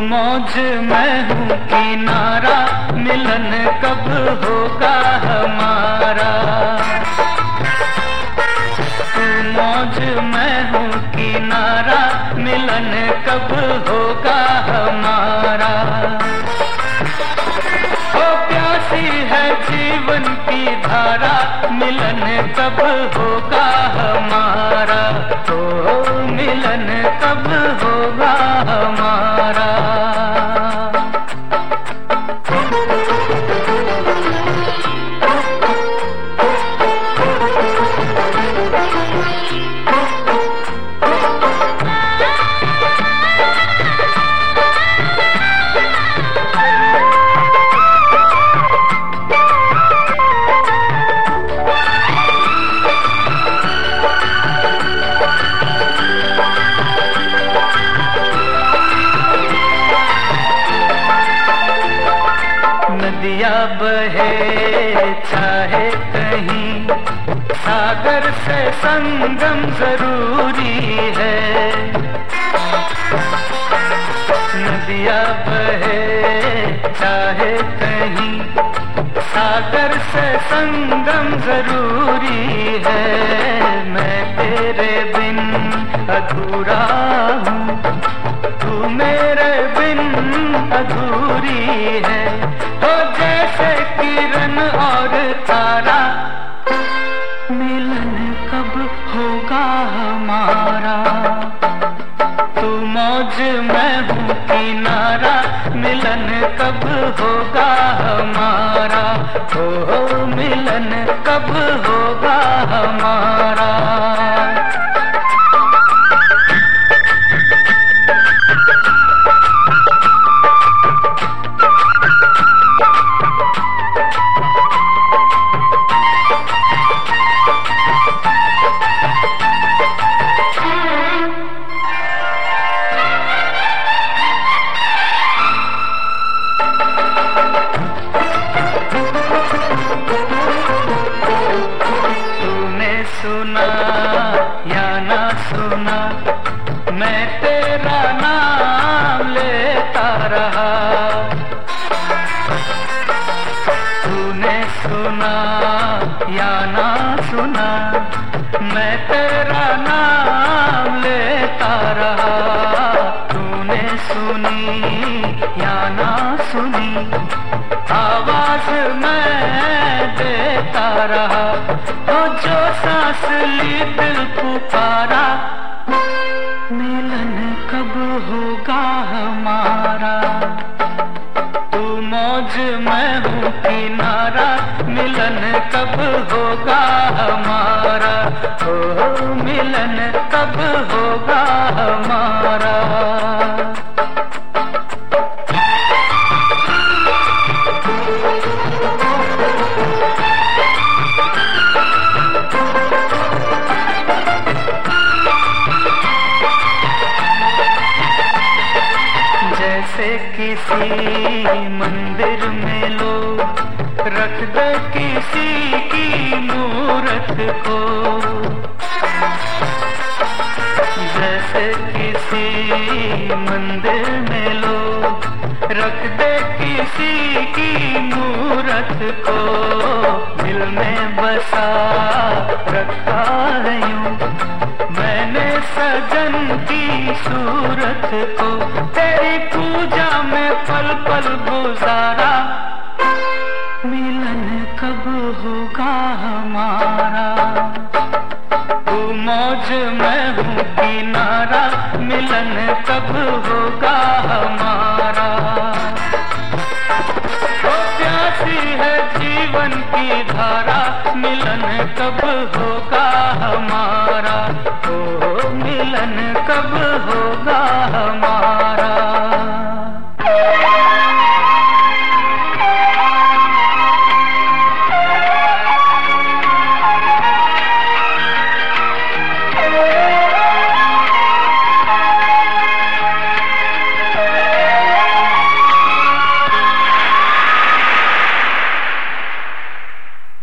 मौज मैं हूँ किनारा, मिलन कब होगा हमारा। तू मौज मैं हूँ किनारा, मिलन कब होगा हमारा। ओ प्यासी है जीवन की धारा, मिलन कब होगा हमारा। ओ मिलन कब होगा हमारा। नदिया बहे चाहे कहीं, सागर से संगम जरूरी है। नदिया बहे चाहे कहीं, सागर से संगम जरूरी है। मैं तेरे बिन अधूरा हूँ, तू मेरे बिन अधूरी है। तो जैसे किरण और तारा, मिलन कब होगा हमारा। तू मौज मैं हूँ किनारा, मिलन कब होगा हमारा। ओ मिलन कब होगा हमारा। सुना या ना सुना, मैं तेरा नाम लेता रहा। तूने सुना या ना सुना, मैं तेरा नाम लेता रहा। तूने सुनी या ना सुनी, आवाज मैं देता रहा। जो सांस ली दिल पुकारा, मिलन कब होगा हमारा। तू मौज मैं हूँ किनारा, मिलन कब होगा हमारा। ओ मिलन कब होगा हमारा। जैसे किसी मंदिर में लोग रख दे किसी की मूरत को, जैसे किसी मंदिर में लोग रख दे किसी की मूरत को। दिल में बसा रखा है यूं मैंने सजन की सूरत को। तेरी पूजा में पल पल गुजारा, मिलन कब होगा हमारा। तू मौज मैं हूँ किनारा, मिलन कब होगा हमारा। ओ प्यासी है जीवन की धारा, मिलन कब होगा।